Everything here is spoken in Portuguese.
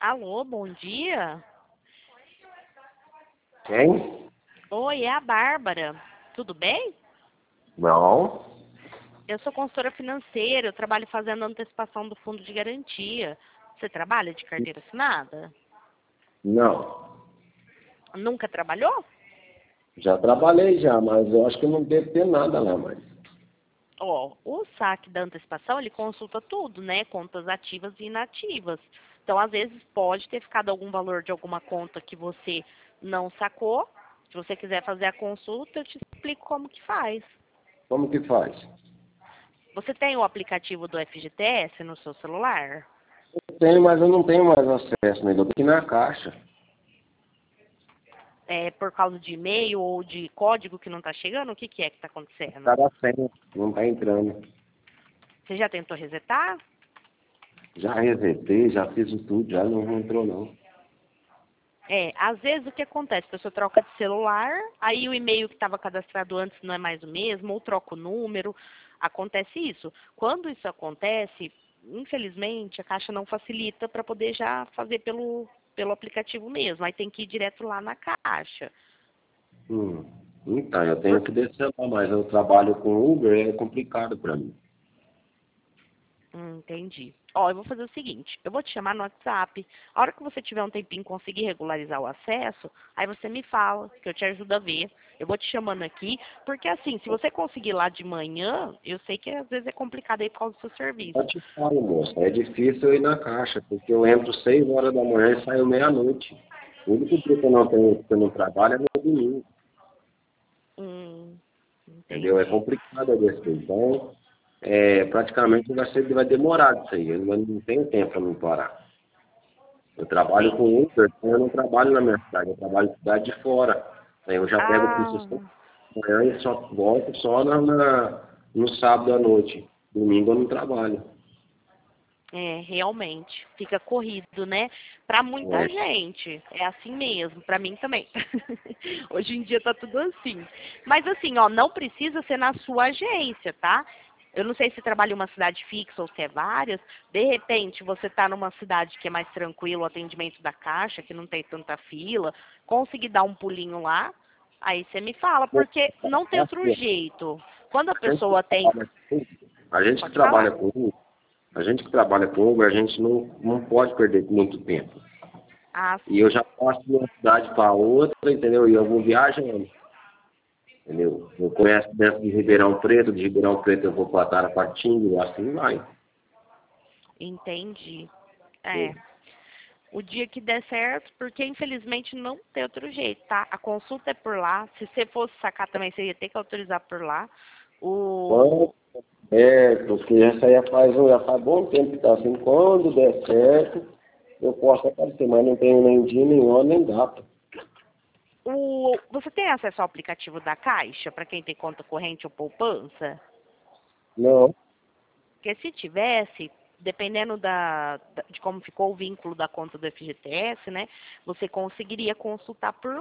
Alô, bom dia. Quem? Oi, é a Bárbara. Tudo bem? Não, Eu sou consultora financeira, eu trabalho fazendo antecipação do fundo de garantia. Você trabalha de carteira assinada? não. Nunca trabalhou? Já trabalhei já, mas eu acho que não deve ter nada lá mais. Ó, o saque da antecipação, ele consulta tudo, né? Contas ativas e inativas. Então, às vezes, pode ter ficado algum valor de alguma conta que você não sacou. Se você quiser fazer a consulta, eu te explico como que faz. Como que faz? Você tem o aplicativo do FGTS no seu celular? Eu tenho, mas eu não tenho mais acesso nele. Eu tenho que ir na caixa. É por causa de e-mail ou de código que não está chegando? O que que é que está acontecendo? Cada senha não está entrando. Você já tentou resetar? Já resetei, já fiz o tudo, já não entrou não. É, às vezes o que acontece? A pessoa troca de celular, aí o e-mail que estava cadastrado antes não é mais o mesmo, ou troca o número. Acontece isso. Quando isso acontece, infelizmente, a Caixa não facilita para poder já fazer pelo aplicativo mesmo. Aí tem que ir direto lá na Caixa. Hum. Então, eu tenho Por- que descer lá, mas eu trabalho com Uber, é complicado para mim. Entendi. Ó, eu vou fazer o seguinte, eu vou te chamar no WhatsApp. A hora que você tiver um tempinho e conseguir regularizar o acesso, aí você me fala, que eu te ajudo a ver. Eu vou te chamando aqui, porque assim, se você conseguir lá de manhã, eu sei que às vezes é complicado aí por causa do seu serviço. Eu te falo, moça, é difícil eu ir na caixa, porque eu entro 6 horas da manhã e saio meia-noite. O único dia que eu não tenho, que eu não trabalho é no domingo. Entendeu? É Entendi. complicado a descer. Então, praticamente vai demorar isso aí. Eu não tenho tempo para me parar. Eu trabalho com Entendi. Uber, então eu não trabalho na minha cidade, eu trabalho na cidade de fora. Aí eu já pego o Ah, curso 6 da manhã e só volto só no sábado à noite. Domingo eu não trabalho. é, realmente, fica corrido, né? Para muita É, gente, é assim mesmo, para mim também. Hoje em dia tá tudo assim. Mas assim, ó, não precisa ser na sua agência, tá? Eu não sei se trabalha em uma cidade fixa ou se é várias. De repente, você tá numa cidade que é mais tranquilo o atendimento da caixa, que não tem tanta fila, conseguir dar um pulinho lá, aí você me fala, porque não tem outro assim, jeito. Quando a a gente que pessoa tem. trabalha com Uber, a gente que Pode trabalha falar. com Uber, a gente que trabalha com Uber, a gente não pode perder muito tempo. Ah, E eu sim. já passo de uma cidade para outra, entendeu? E eu vou viajando, entendeu? Eu começo dentro de Ribeirão Preto eu vou para Tarapatinga, assim vai. Entendi. É. Entendeu? O dia que der certo, porque infelizmente não tem outro jeito, tá? A consulta é por lá. Se você fosse sacar também, você ia ter que autorizar por lá. Quando, O... porque essa aí já faz bom tempo que está assim. Quando der certo, eu posso aparecer, mas não tenho nem dia, nem hora, nem data. Você tem acesso ao aplicativo da Caixa, para quem tem conta corrente ou poupança? Não. Porque se tivesse, dependendo de como ficou o vínculo da conta do FGTS, né? Você conseguiria consultar por